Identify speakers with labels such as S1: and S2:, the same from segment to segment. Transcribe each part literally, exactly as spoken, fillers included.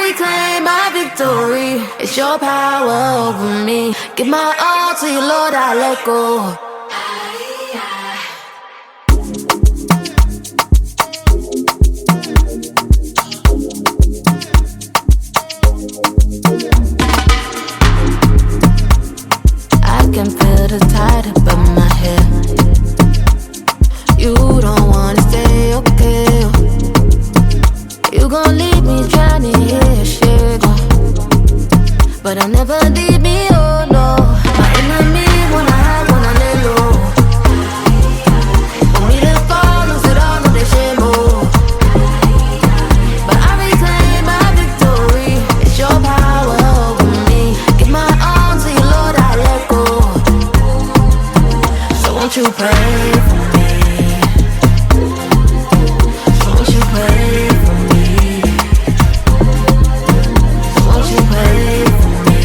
S1: reclaim my victory. It's your power over me. Give my all to you, Lord, I let go. I can feel the tide above my head. You don't wanna stay, okay? You gon' leave me drowning here, shit, but I'll never leave me, oh no. My enemy wanna hide, wanna lay low. Want me to fall, lose it all, no they shame, oh. But I reclaim my victory. It's your power over me. Give my all to you, Lord, I let go. So won't you pray for me? So won't you pray for me? So won't you pray for me?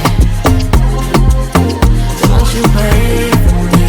S1: So won't you pray for me?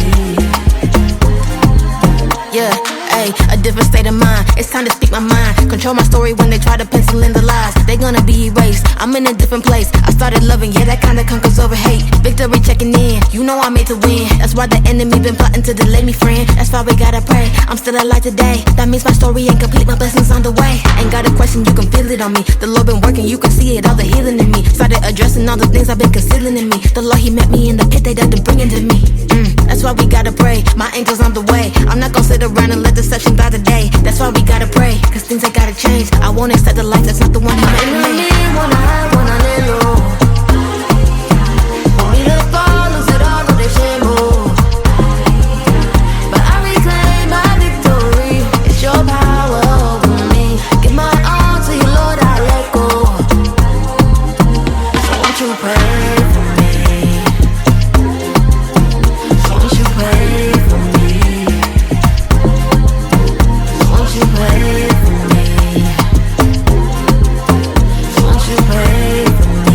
S1: Yeah, ayy, a different state of mind. It's time to speak my mind. Control my story when they try to pencil in the lies. They gonna be erased. I'm in a different place. I started loving, yeah, that kinda conquers over hate. Victory checking in. You know I'm made to win. That's why the enemy been plotting to delay me, friend. That's why we gotta pray. I'm still alive today. That means my story ain't complete. My blessings on the way. Ain't got a question, you can feel it on me. The Lord been working, you can see it, all the healing in me. Started addressing all the things I've been concealing in me. The Lord, He met me in the pit, they done to bring it to me. Mm, that's why we gotta pray. My angel's on the way. I'm not gonna sit around and let deception by the day. That's why we gotta pray, cause things ain't gotta change. I won't accept the life that's not the one He made me. Wanna hide, wanna lay low. Want me to fall, lose it all, no they shame, oh. But I reclaim my victory. It's your power over me. Give my all to you, Lord, I let go. So won't you pray for me? So won't you pray for me? So won't you pray for me? So won't you pray for me?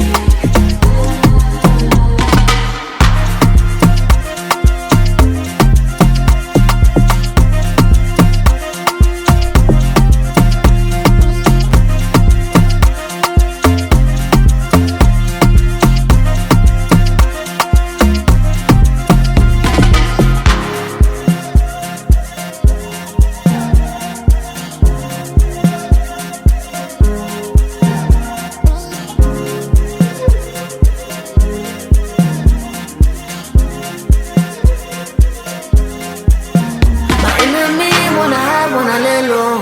S1: Wanna lay low.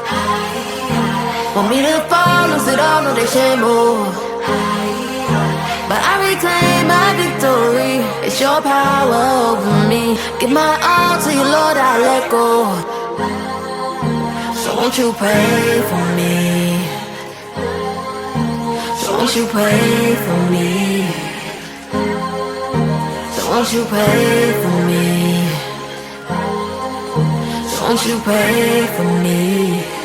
S1: Want me to fall, lose it all, no they shame, oh. But I reclaim my victory. It's your power over me. Give my all to you, Lord, I let go. So won't you pray for me? So won't you pray for me? So won't you pray for me? Won't you pray for me?